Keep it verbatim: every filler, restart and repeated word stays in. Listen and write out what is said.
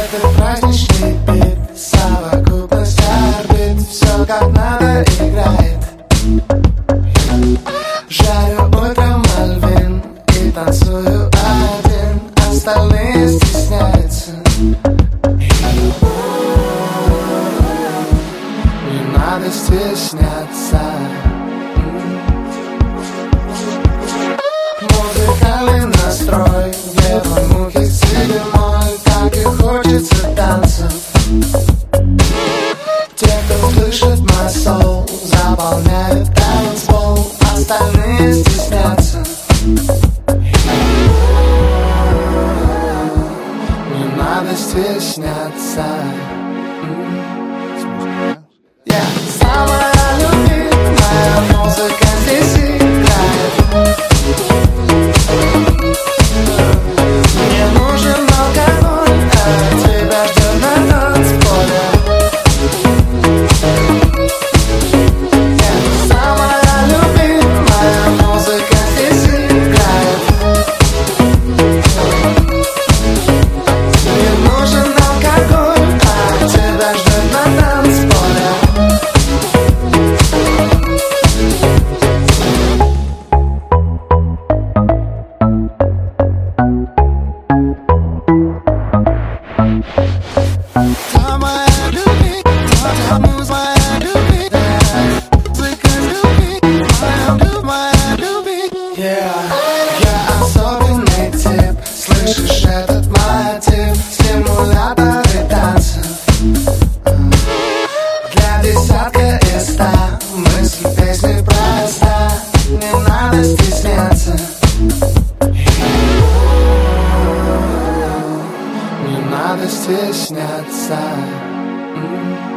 Этот праздничный бит, совокупность орбит, все как надо играет. Жарю утром мальвин и танцую один, остальные стесняются. Не надо стесняться. Музыкальный настрой, где мухи седьмой, так и хочется танцев. Те, кто слышит мой соул, заполняют танцпол, остальные стеснятся. Не надо стесняться. Yeah. Самая любимая музыка здесь играет. Мне нужен алкоголь, а тебя ждет на танцполе. Yeah. Самая любимая музыка здесь играет. Мне нужен алкоголь, а тебя ждет на танцполе. Я особенный тип, слышишь этот мотив, стимуляторы танцев. Для десятка из ста мысль песни проста, не надо стесняться. Не надо стесняться.